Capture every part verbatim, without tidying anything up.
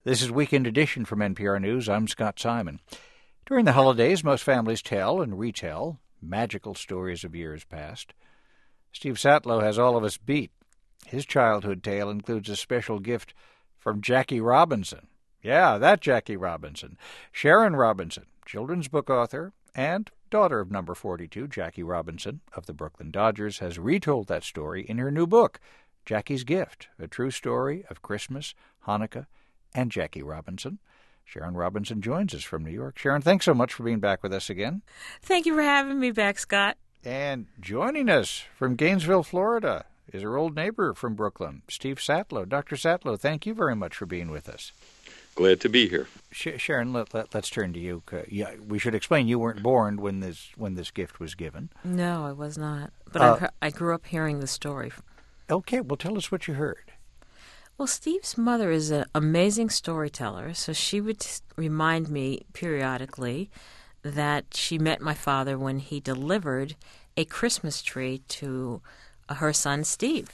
This is Weekend Edition from N P R News. I'm Scott Simon. During the holidays, most families tell and retell magical stories of years past. Steve Satlow has all of us beat. His childhood tale includes a special gift from Jackie Robinson. Yeah, that Jackie Robinson. Sharon Robinson, children's book author and daughter of number forty-two, Jackie Robinson of the Brooklyn Dodgers, has retold that story in her new book, Jackie's Gift, a true story of Christmas, Hanukkah, and Jackie Robinson. Sharon Robinson joins us from New York. Sharon, thanks so much for being back with us again. Thank you for having me back, Scott. And joining us from Gainesville, Florida, is her old neighbor from Brooklyn, Steve Satlow. Doctor Satlow, thank you very much for being with us. Glad to be here. Sh- Sharon, let, let, let's turn to you. Yeah, we should explain you weren't born when this when this gift was given. No, I was not. But Uh, I, I grew up hearing the story. Okay, well, tell us what you heard. Well, Steve's mother is an amazing storyteller, so she would t- remind me periodically that she met my father when he delivered a Christmas tree to uh, her son, Steve.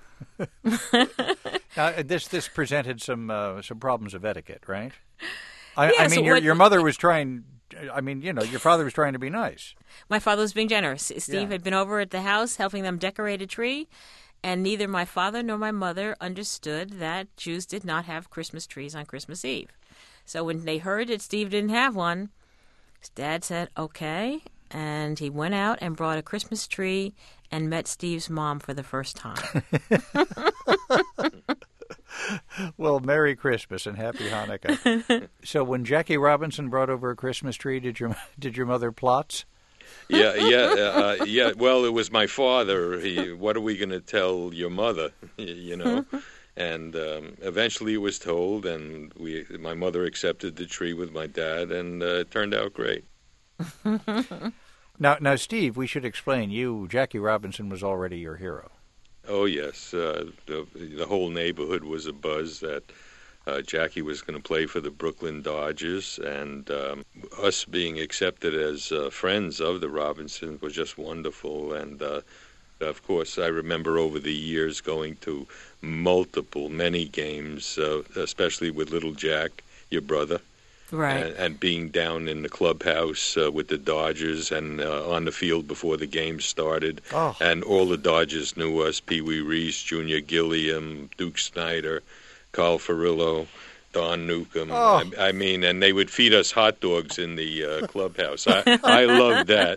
Now, this this presented some uh, some problems of etiquette, right? I, Yeah, I so mean, your what- your mother was trying. I mean, you know, your father was trying to be nice. My father was being generous. Steve Yeah. had been over at the house helping them decorate a tree, and neither my father nor my mother understood that Jews did not have Christmas trees on Christmas Eve. So when they heard that Steve didn't have one, his dad said, okay, and he went out and brought a Christmas tree and met Steve's mom for the first time. Well, Merry Christmas and Happy Hanukkah. So, when Jackie Robinson brought over a Christmas tree, did your did your mother plots? Yeah, yeah, uh, uh, yeah. Well, it was my father. He, what are we going to tell your mother? You know, and um, eventually it was told, and we, my mother accepted the tree with my dad, and uh, it turned out great. Now, now, Steve, we should explain. You, Jackie Robinson, was already your hero. Oh yes, uh, the, the whole neighborhood was abuzz that uh, Jackie was going to play for the Brooklyn Dodgers, and um, us being accepted as uh, friends of the Robinsons was just wonderful. And uh, of course, I remember over the years going to multiple, many games, uh, especially with little Jack, your brother. Right. And, and being down in the clubhouse uh, with the Dodgers and uh, on the field before the game started. Oh. And all the Dodgers knew us, Pee Wee Reese, Junior Gilliam, Duke Snyder, Carl Furillo, Don Newcomb. Oh. I, I mean, and they would feed us hot dogs in the uh, clubhouse. I, I loved that.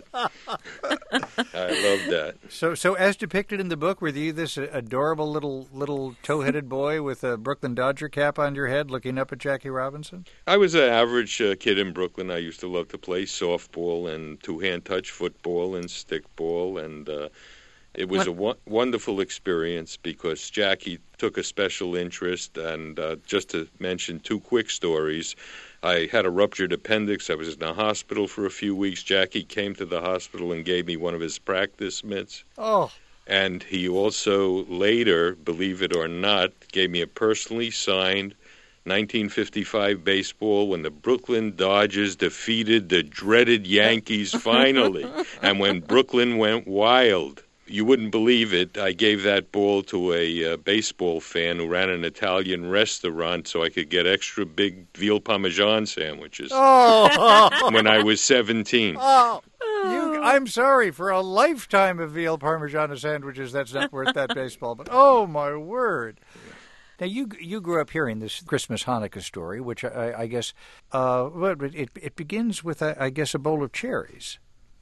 I loved that. So, so as depicted in the book, were you this adorable little little tow-headed boy with a Brooklyn Dodger cap on your head, looking up at Jackie Robinson? I was an average uh, kid in Brooklyn. I used to love to play softball and two-hand touch football and stickball, and uh, it was What- a wo- wonderful experience because Jackie took a special interest. And uh, just to mention two quick stories, I had a ruptured appendix. I was in the hospital for a few weeks. Jackie came to the hospital and gave me one of his practice mitts. Oh, And he also later, believe it or not, gave me a personally signed nineteen fifty-five baseball when the Brooklyn Dodgers defeated the dreaded Yankees finally, and when Brooklyn went wild. You wouldn't believe it. I gave that ball to a uh, baseball fan who ran an Italian restaurant so I could get extra big veal parmesan sandwiches oh, when I was seventeen. oh. You, I'm sorry, for a lifetime of veal Parmigiana sandwiches, that's not worth that baseball. But oh my word! Now you you grew up hearing this Christmas Hanukkah story, which I, I guess, uh, but it it begins with a, I guess a bowl of cherries.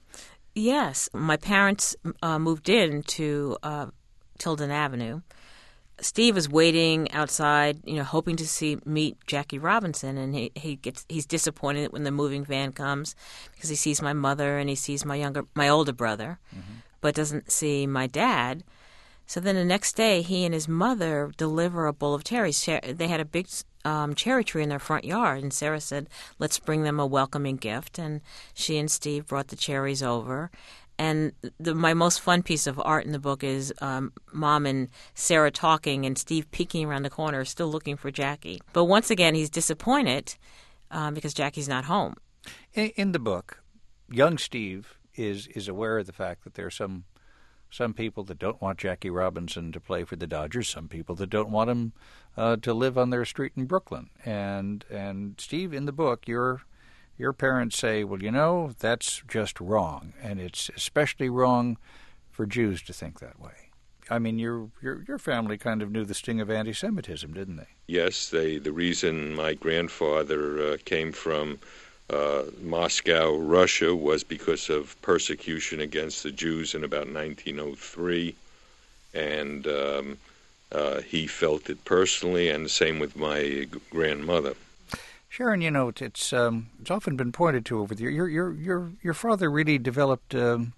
Yes, my parents uh, moved in to uh, Tilden Avenue. Steve was waiting outside, you know, hoping to see meet Jackie Robinson, and he, he gets he's disappointed when the moving van comes because he sees my mother and he sees my younger my older brother, mm-hmm. but doesn't see my dad. So then the next day, he and his mother deliver a bowl of cherries. They had a big um, cherry tree in their front yard, and Sarah said, let's bring them a welcoming gift. And she and Steve brought the cherries over. And the, my most fun piece of art in the book is um, Mom and Sarah talking and Steve peeking around the corner, still looking for Jackie. But once again, he's disappointed um, because Jackie's not home. In, in the book, young Steve is is aware of the fact that there's some some people that don't want Jackie Robinson to play for the Dodgers, some people that don't want him uh, to live on their street in Brooklyn. And and Steve, in the book, your your parents say, well, you know, that's just wrong, and it's especially wrong for Jews to think that way. I mean, your your your family kind of knew the sting of anti-Semitism, didn't they? Yes, they. The reason my grandfather uh, came from uh, Moscow, Russia, was because of persecution against the Jews in about nineteen oh three, and um, uh, he felt it personally, and the same with my grandmother. Sharon, you know, it's um, it's often been pointed to over the years. Your your your your father really developed. Um,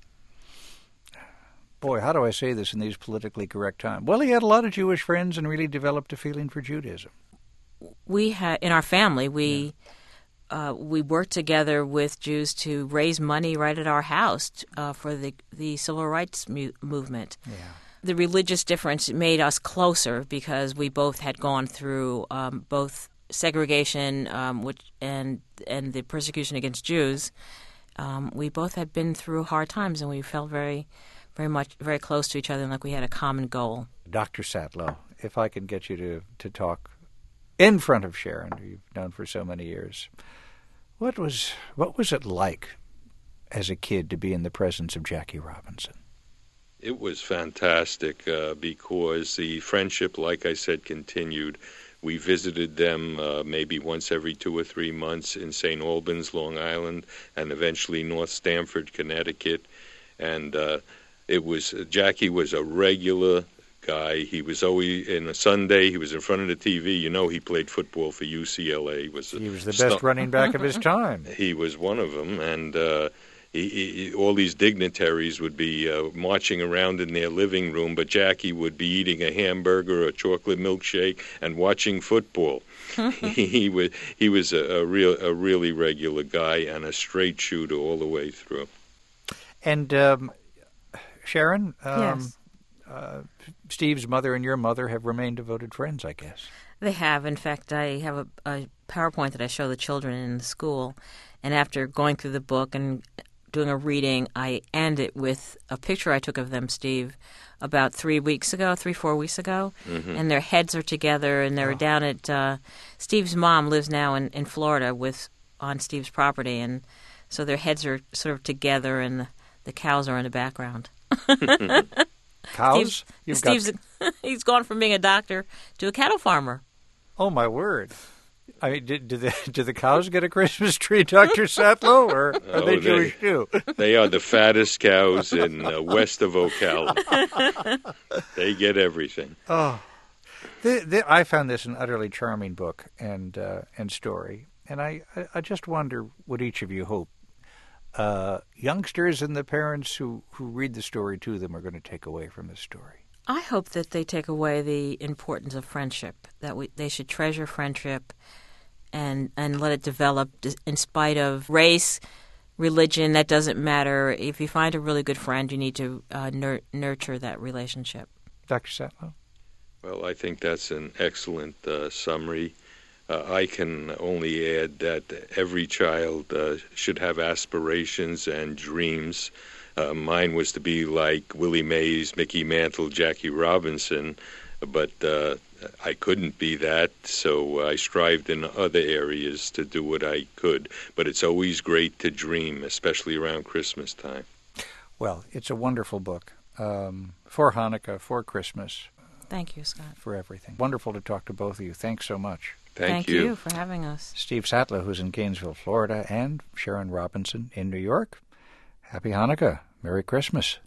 Boy, how do I say this in these politically correct times? Well, he had a lot of Jewish friends and really developed a feeling for Judaism. We had in our family we yeah. uh, we worked together with Jews to raise money right at our house uh, for the the civil rights mu- movement. Yeah. The religious difference made us closer because we both had gone through um, both segregation, um, which and and the persecution against Jews. Um, we both had been through hard times, and we felt very. very much, very close to each other, and like we had a common goal. Doctor Satlow, if I could get you to, to talk in front of Sharon, who you've known for so many years, what was what was it like as a kid to be in the presence of Jackie Robinson? It was fantastic uh, because the friendship, like I said, continued. We visited them uh, maybe once every two or three months in Saint Albans, Long Island, and eventually North Stamford, Connecticut, and uh, It was uh, Jackie was a regular guy. He was always in a Sunday. He was in front of the T V. You know, he played football for U C L A. He was, he was the best stu- running back of his time. He was one of them, and uh, he, he, all these dignitaries would be uh, marching around in their living room, but Jackie would be eating a hamburger, a chocolate milkshake, and watching football. he, he was he was a, a real a really regular guy and a straight shooter all the way through. And. Um, Sharon, um, yes. uh, Steve's mother and your mother have remained devoted friends, I guess. They have. In fact, I have a, a PowerPoint that I show the children in the school, and after going through the book and doing a reading, I end it with a picture I took of them, Steve, about three weeks ago, three, four weeks ago, mm-hmm. and their heads are together, and they're oh. down at, uh, Steve's mom lives now in, in Florida with on Steve's property, and so their heads are sort of together, and the, the cows are in the background. Cows? Steve, Steve's got... he's gone from being a doctor to a cattle farmer. Oh my word! I mean, did, do the do the cows get a Christmas tree, Doctor Satlow, or are oh, they they Jewish too? They are the fattest cows in uh, west of Ocala. They get everything. Oh, the, the, I found this an utterly charming book and uh, and story, and I, I I just wonder what each of you hope. Uh, youngsters and the parents who, who read the story to them are going to take away from this story. I hope that they take away the importance of friendship, that we, they should treasure friendship and, and let it develop in spite of race, religion. That doesn't matter. If you find a really good friend, you need to uh, nur- nurture that relationship. Doctor Satlow? Well, I think that's an excellent uh, summary. Uh, I can only add that every child uh, should have aspirations and dreams. Uh, mine was to be like Willie Mays, Mickey Mantle, Jackie Robinson, but uh, I couldn't be that, so I strived in other areas to do what I could. But it's always great to dream, especially around Christmas time. Well, it's a wonderful book um, for Hanukkah, for Christmas. Thank you, Scott. For everything. Wonderful to talk to both of you. Thanks so much. Thank, Thank you. you for having us. Steve Satlow, who's in Gainesville, Florida, and Sharon Robinson in New York. Happy Hanukkah. Merry Christmas.